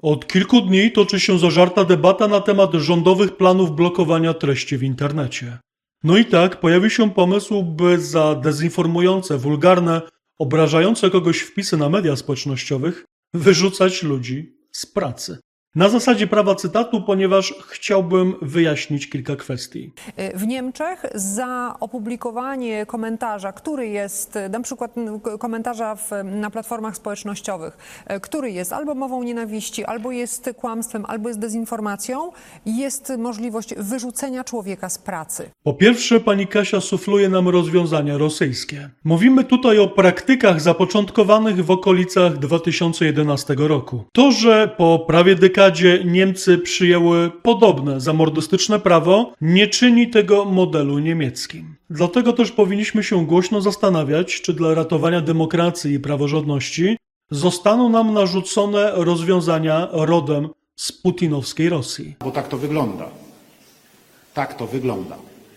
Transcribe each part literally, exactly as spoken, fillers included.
Od kilku dni toczy się zażarta debata na temat rządowych planów blokowania treści w internecie. No i tak pojawił się pomysł, by za dezinformujące, wulgarne, obrażające kogoś wpisy na mediach społecznościowych wyrzucać ludzi z pracy. Na zasadzie prawa cytatu, ponieważ chciałbym wyjaśnić kilka kwestii. W Niemczech za opublikowanie komentarza, który jest, na przykład komentarza w, na platformach społecznościowych, który jest albo mową nienawiści, albo jest kłamstwem, albo jest dezinformacją, jest możliwość wyrzucenia człowieka z pracy. Po pierwsze, pani Kasia sufluje nam rozwiązania rosyjskie. Mówimy tutaj o praktykach zapoczątkowanych w okolicach dwa tysiące jedenastego roku. To, że po prawie dekadzie Niemcy przyjęły podobne zamordystyczne prawo, nie czyni tego modelu niemieckim. Dlatego też powinniśmy się głośno zastanawiać, czy dla ratowania demokracji i praworządności zostaną nam narzucone rozwiązania rodem z putinowskiej Rosji. Bo tak to wygląda. Tak to wygląda.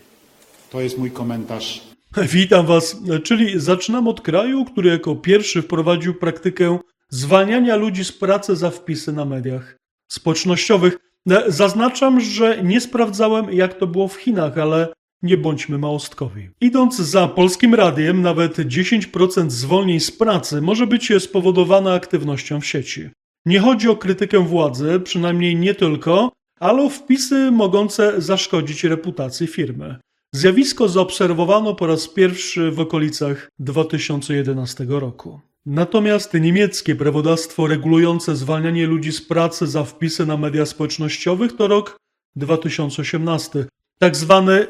To jest mój komentarz. Witam Was, czyli zaczynam od kraju, który jako pierwszy wprowadził praktykę zwalniania ludzi z pracy za wpisy na mediach społecznościowych. Zaznaczam, że nie sprawdzałem, jak to było w Chinach, ale nie bądźmy małostkowi. Idąc za Polskim Radiem, nawet dziesięć procent zwolnień z pracy może być spowodowane aktywnością w sieci. Nie chodzi o krytykę władzy, przynajmniej nie tylko, ale o wpisy mogące zaszkodzić reputacji firmy. Zjawisko zaobserwowano po raz pierwszy w okolicach dwa tysiące jedenastego roku. Natomiast niemieckie prawodawstwo regulujące zwalnianie ludzi z pracy za wpisy na mediach społecznościowych to rok dwa tysiące osiemnasty. Tak zwany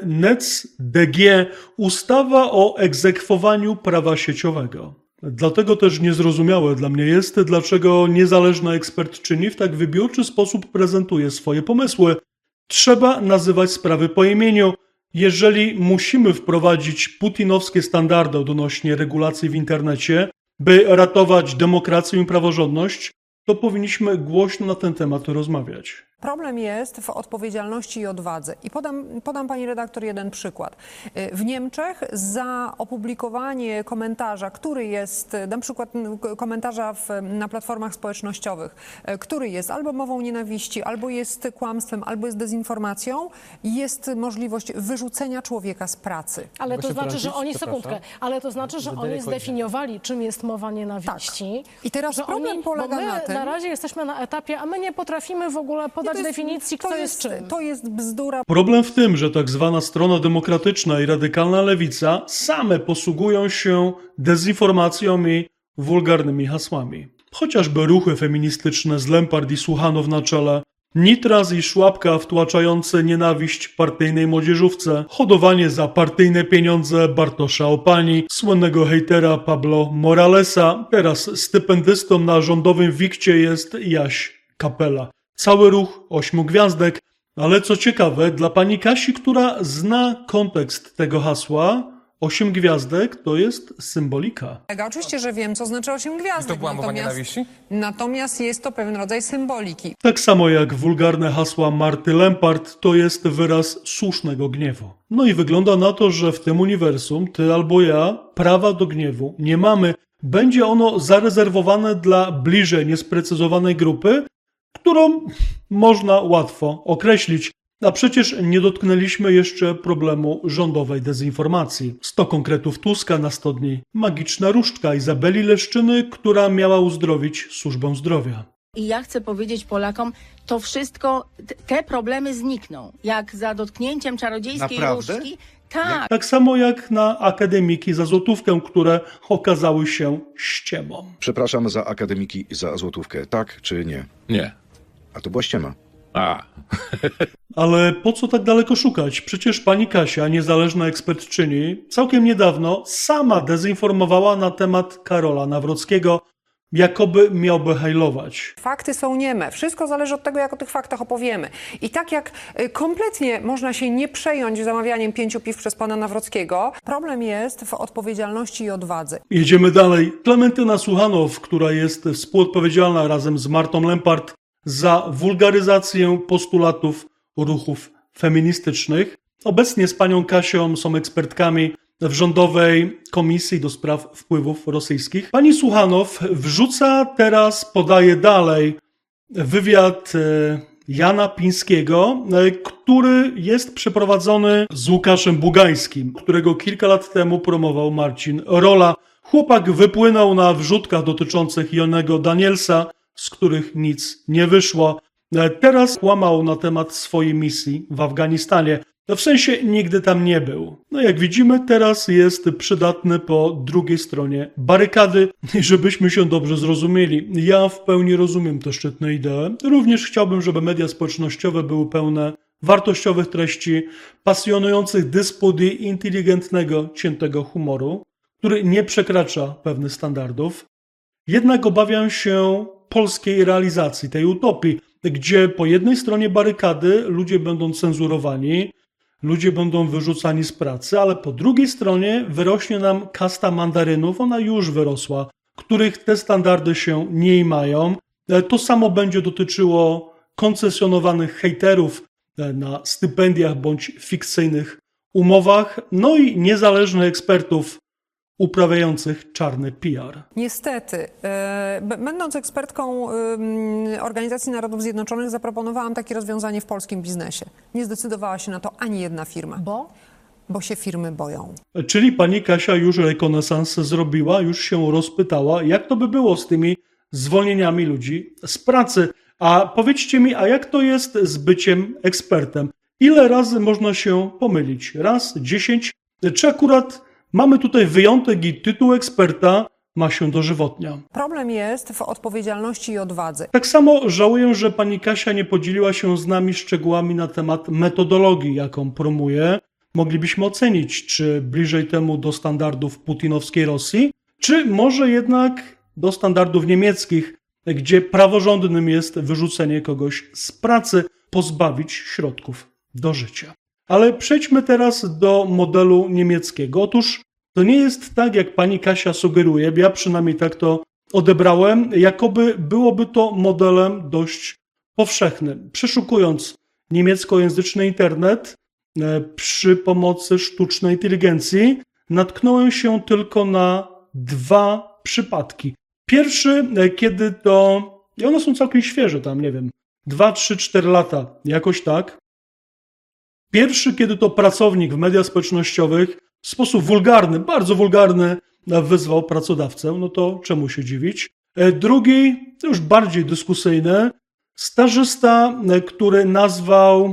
NetzDG, ustawa o egzekwowaniu prawa sieciowego. Dlatego też niezrozumiałe dla mnie jest, dlaczego niezależna ekspertczyni w tak wybiórczy sposób prezentuje swoje pomysły. Trzeba nazywać sprawy po imieniu. Jeżeli musimy wprowadzić putinowskie standardy odnośnie regulacji w internecie, by ratować demokrację i praworządność, to powinniśmy głośno na ten temat rozmawiać. Problem jest w odpowiedzialności i odwadze. I podam, podam pani redaktor jeden przykład. W Niemczech za opublikowanie komentarza, który jest, na przykład komentarza w, na platformach społecznościowych, który jest albo mową nienawiści, albo jest kłamstwem, albo jest dezinformacją, jest możliwość wyrzucenia człowieka z pracy. Ale to znaczy, że oni, sekundkę, ale to znaczy, że oni zdefiniowali, czym jest mowa nienawiści. Tak. I teraz problem oni, polega bo my na tym... na razie jesteśmy na etapie, a my nie potrafimy w ogóle podać to jest, definicji, kto to jest, jest czym. To jest bzdura. Problem w tym, że tak zwana strona demokratyczna i radykalna lewica same posługują się dezinformacją i wulgarnymi hasłami. Chociażby ruchy feministyczne z Lempart i Słuchanow na czele, Nitras i Szłapka wtłaczające nienawiść partyjnej młodzieżówce, hodowanie za partyjne pieniądze Bartosza Opani, słynnego hejtera Pablo Moralesa, teraz stypendystą na rządowym wikcie jest Jaś Kapela. Cały ruch ośmiu gwiazdek, ale co ciekawe, dla pani Kasi, która zna kontekst tego hasła, osiem gwiazdek to jest symbolika. Oczywiście, że wiem, co znaczy osiem gwiazdek. I to była mowa nienawiści? Natomiast jest to pewien rodzaj symboliki. Tak samo jak wulgarne hasła Marty Lempart to jest wyraz słusznego gniewu. No i wygląda na to, że w tym uniwersum, ty albo ja, prawa do gniewu nie mamy. Będzie ono zarezerwowane dla bliżej niesprecyzowanej grupy, którą można łatwo określić. A przecież nie dotknęliśmy jeszcze problemu rządowej dezinformacji. sto konkretów Tuska na sto dni. Magiczna różdżka Izabeli Leszczyny, która miała uzdrowić służbę zdrowia. I ja chcę powiedzieć Polakom, to wszystko, te problemy znikną. Jak za dotknięciem czarodziejskiej Naprawdę? różdżki. Tak. Tak samo jak na akademiki za złotówkę, które okazały się ściemą. Przepraszam za akademiki za złotówkę, tak czy nie? Nie. A to była ściema. A. Ale po co tak daleko szukać? Przecież pani Kasia, niezależna ekspertczyni, całkiem niedawno sama dezinformowała na temat Karola Nawrockiego, jakoby miałby hejlować. Fakty są nieme. Wszystko zależy od tego, jak o tych faktach opowiemy. I tak jak kompletnie można się nie przejąć zamawianiem pięciu piw przez pana Nawrockiego, problem jest w odpowiedzialności i odwadze. Jedziemy dalej. Klementyna Słuchanow, która jest współodpowiedzialna razem z Martą Lempart za wulgaryzację postulatów ruchów feministycznych. Obecnie z panią Kasią są ekspertkami w Rządowej Komisji do Spraw Wpływów Rosyjskich. Pani Słuchanow wrzuca teraz, podaje dalej wywiad Jana Pińskiego, który jest przeprowadzony z Łukaszem Bugańskim, którego kilka lat temu promował Marcin Rola. Chłopak wypłynął na wrzutkach dotyczących Jonego Danielsa, z których nic nie wyszło. Teraz kłamał na temat swojej misji w Afganistanie. No w sensie nigdy tam nie był. No jak widzimy, teraz jest przydatny po drugiej stronie barykady. I żebyśmy się dobrze zrozumieli, ja w pełni rozumiem te szczytne idee. Również chciałbym, żeby media społecznościowe były pełne wartościowych treści, pasjonujących dysput i inteligentnego, ciętego humoru, który nie przekracza pewnych standardów. Jednak obawiam się polskiej realizacji tej utopii, gdzie po jednej stronie barykady ludzie będą cenzurowani, ludzie będą wyrzucani z pracy, ale po drugiej stronie wyrośnie nam kasta mandarynów, ona już wyrosła, których te standardy się nie mają. To samo będzie dotyczyło koncesjonowanych hejterów na stypendiach bądź fikcyjnych umowach, no i niezależnych ekspertów uprawiających czarny P R. Niestety, e, będąc ekspertką e, Organizacji Narodów Zjednoczonych, zaproponowałam takie rozwiązanie w polskim biznesie. Nie zdecydowała się na to ani jedna firma. Bo? Bo się firmy boją. Czyli pani Kasia już rekonesans zrobiła, już się rozpytała, jak to by było z tymi zwolnieniami ludzi z pracy. A powiedzcie mi, a jak to jest z byciem ekspertem? Ile razy można się pomylić? Raz, dziesięć? Czy akurat mamy tutaj wyjątek i tytuł eksperta ma się dożywotnia? Problem jest w odpowiedzialności i odwadze. Tak samo żałuję, że pani Kasia nie podzieliła się z nami szczegółami na temat metodologii, jaką promuje. Moglibyśmy ocenić, czy bliżej temu do standardów putinowskiej Rosji, czy może jednak do standardów niemieckich, gdzie praworządnym jest wyrzucenie kogoś z pracy, pozbawić środków do życia. Ale przejdźmy teraz do modelu niemieckiego. Otóż to nie jest tak, jak pani Kasia sugeruje, ja przynajmniej tak to odebrałem, jakoby byłoby to modelem dość powszechnym. Przeszukując niemieckojęzyczny internet przy pomocy sztucznej inteligencji, natknąłem się tylko na dwa przypadki. Pierwszy, kiedy to, i one są całkiem świeże, tam nie wiem, dwa, trzy, cztery lata, jakoś tak. Pierwszy, kiedy to pracownik w mediach społecznościowych w sposób wulgarny, bardzo wulgarny wyzwał pracodawcę, no to czemu się dziwić. Drugi, to już bardziej dyskusyjny, stażysta, który nazwał,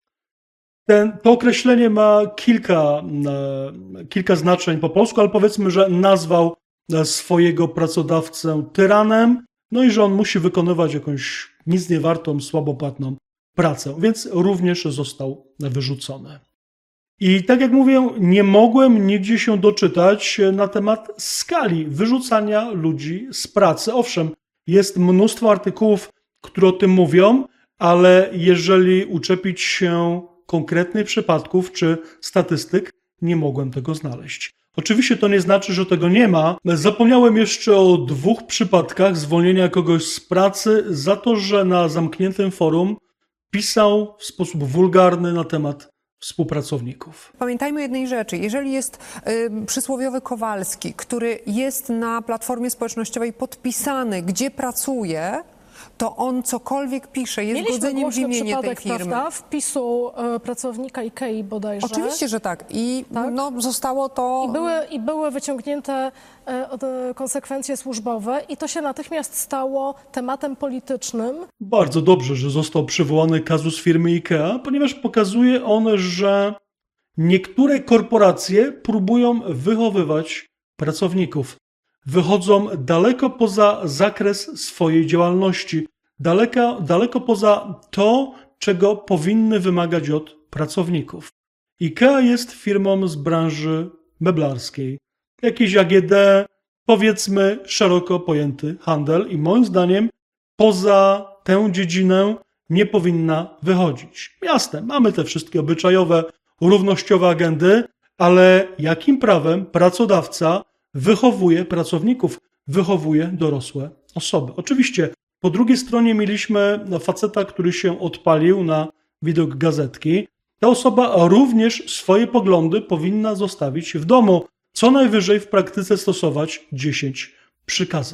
ten, to określenie ma kilka, kilka znaczeń po polsku, ale powiedzmy, że nazwał swojego pracodawcę tyranem, no i że on musi wykonywać jakąś nic niewartą, słabopłatną pracę, więc również został wyrzucony. I tak jak mówię, nie mogłem nigdzie się doczytać na temat skali wyrzucania ludzi z pracy. Owszem, jest mnóstwo artykułów, które o tym mówią, ale jeżeli uczepić się konkretnych przypadków czy statystyk, nie mogłem tego znaleźć. Oczywiście to nie znaczy, że tego nie ma. Zapomniałem jeszcze o dwóch przypadkach zwolnienia kogoś z pracy za to, że na zamkniętym forum pisał w sposób wulgarny na temat współpracowników. Pamiętajmy jednej rzeczy. Jeżeli jest y, przysłowiowy Kowalski, który jest na platformie społecznościowej podpisany, gdzie pracuje, to on cokolwiek pisze, jest Mieliśmy godzeniem w imieniu tej przypadek, firmy. prawda, wpisu e, pracownika Ikei bodajże. Oczywiście, że tak. I Tak? no, zostało to... I były, I były wyciągnięte e, od, e, konsekwencje służbowe i to się natychmiast stało tematem politycznym. Bardzo dobrze, że został przywołany kazus firmy IKEA, ponieważ pokazuje on, że niektóre korporacje próbują wychowywać pracowników. Wychodzą daleko poza zakres swojej działalności, daleko, daleko poza to, czego powinny wymagać od pracowników. IKEA jest firmą z branży meblarskiej. Jakiś A G D, powiedzmy szeroko pojęty handel i moim zdaniem poza tę dziedzinę nie powinna wychodzić. Jasne, mamy te wszystkie obyczajowe, równościowe agendy, ale jakim prawem pracodawca wychowuje pracowników, wychowuje dorosłe osoby. Oczywiście po drugiej stronie mieliśmy faceta, który się odpalił na widok gazetki. Ta osoba również swoje poglądy powinna zostawić w domu, co najwyżej w praktyce stosować dziesięć przykazań.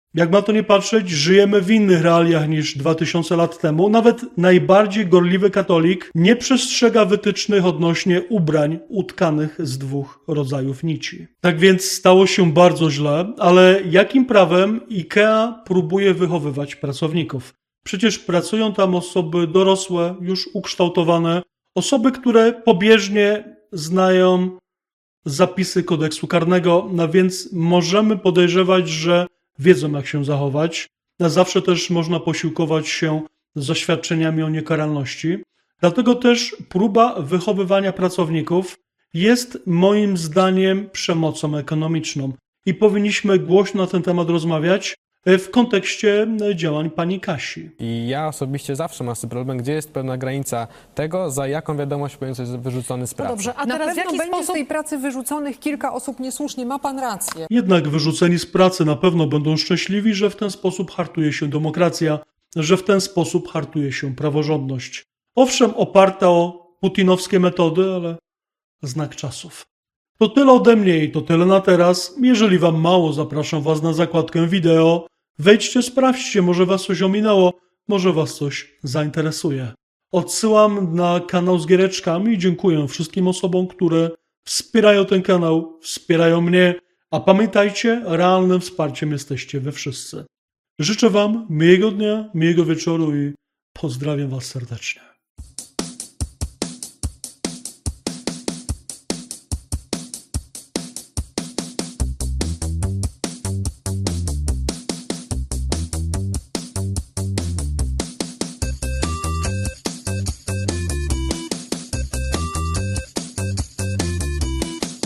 Jak ma to nie patrzeć, żyjemy w innych realiach niż dwa tysiące lat temu. Nawet najbardziej gorliwy katolik nie przestrzega wytycznych odnośnie ubrań utkanych z dwóch rodzajów nici. Tak więc stało się bardzo źle, ale jakim prawem IKEA próbuje wychowywać pracowników? Przecież pracują tam osoby dorosłe, już ukształtowane, osoby, które pobieżnie znają zapisy kodeksu karnego, no więc możemy podejrzewać, że wiedzą, jak się zachować. Zawsze też można posiłkować się zaświadczeniami o niekaralności. Dlatego też próba wychowywania pracowników jest moim zdaniem przemocą ekonomiczną i powinniśmy głośno na ten temat rozmawiać w kontekście działań pani Kasi. I ja osobiście zawsze mam z tym problem, gdzie jest pewna granica tego, za jaką wiadomość powinien zostać wyrzucony z No pracy. dobrze, a Na teraz w pewno jaki będzie sposób... z tej pracy wyrzuconych kilka osób niesłusznie, ma pan rację. Jednak wyrzuceni z pracy na pewno będą szczęśliwi, że w ten sposób hartuje się demokracja, że w ten sposób hartuje się praworządność. Owszem, oparta o putinowskie metody, ale znak czasów. To tyle ode mnie i to tyle na teraz. Jeżeli wam mało, zapraszam was na zakładkę wideo. Wejdźcie, sprawdźcie, może was coś ominęło, może was coś zainteresuje. Odsyłam na kanał z giereczkami i dziękuję wszystkim osobom, które wspierają ten kanał, wspierają mnie, a pamiętajcie, realnym wsparciem jesteście wy wszyscy. Życzę wam miłego dnia, miłego wieczoru i pozdrawiam was serdecznie.